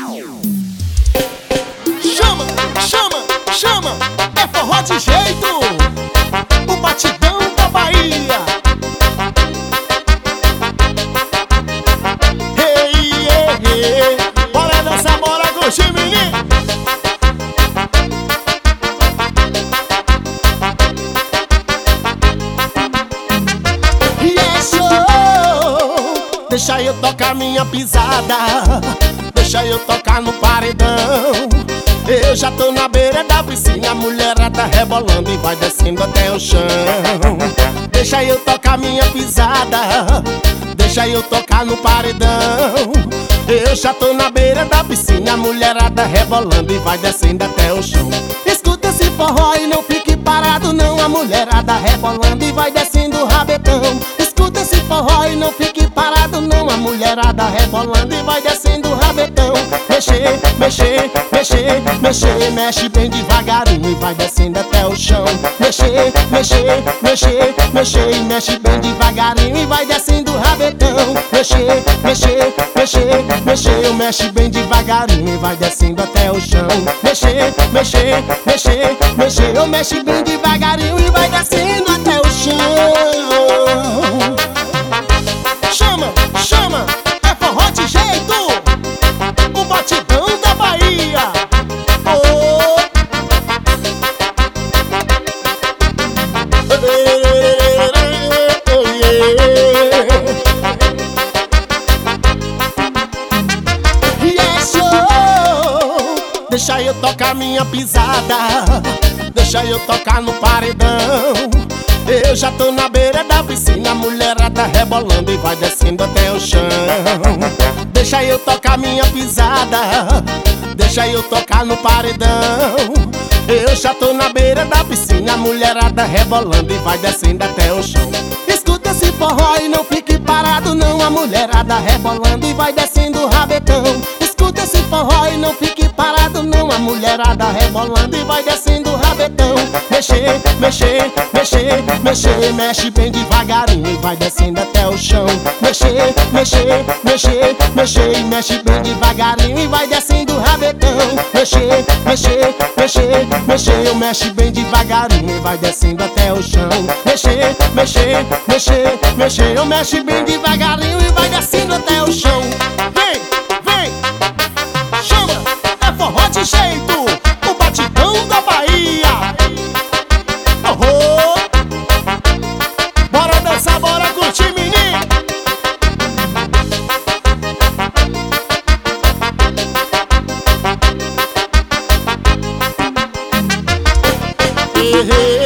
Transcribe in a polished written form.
Chama, chama, chama, é forró de jeito, o batidão da Bahia. Hey, hey, hey, bora dançar, bora curtir, menino. Deixa eu tocar minha pisada, deixa eu tocar no paredão. Eu já tô na beira da piscina, a mulherada rebolando e vai descendo até o chão. Deixa eu tocar minha pisada, deixa eu tocar no paredão. Eu já tô na beira da piscina, a mulherada rebolando e vai descendo até o chão. Escuta esse forró e não fique parado não, a mulherada rebolando e vai descendo o rabetão. Escuta esse forró e não fique parado não, a mulherada rebolando e vai descendo o rabetão. Mexer, mexer, mexer, mexer, mexe bem devagarinho e vai descendo até o chão. Mexer, mexer, mexer, mexer, e mexe bem devagarinho e vai descendo o rabetão. Mexer, mexer, mexer, mexer, mexe bem devagarinho e vai descendo até o chão. Mexer, mexer, mexer, mexer, eu mexe bem devagarinho e vai descendo até o chão. Chama, chama, é forró de jeito, o batidão da Bahia. Oh. Yes, oh. Deixa eu tocar minha pisada, deixa eu tocar no paredão. Eu já tô na beira da piscina, a mulherada rebolando e vai descendo até o chão. Deixa eu tocar minha pisada, deixa eu tocar no paredão. Eu já tô na beira da piscina, a mulherada rebolando e vai descendo até o chão. Escuta esse forró e não fique parado não, a mulherada rebolando e vai descendo o rabetão. Escuta esse forró e não fique parado não, a mulherada rebolando e vai descendo o rabetão. Mexer, mexer, mexer, mexer, mexe bem devagarinho e vai descendo até o chão. Mexer, mexer, mexer, mexer, e mexe bem devagarinho e vai descendo o rabetão. Mexer, mexer, mexer, mexer, eu mexe bem devagarinho e vai descendo até o chão. Mexer, mexer, mexer, mexer, eu mexe bem devagarinho e vai descendo até o chão. Vem, vem, chama, é forró de jeito, o batidão da Bahia. Oh, bora dançar, bora curtir, menino. Hey, hey.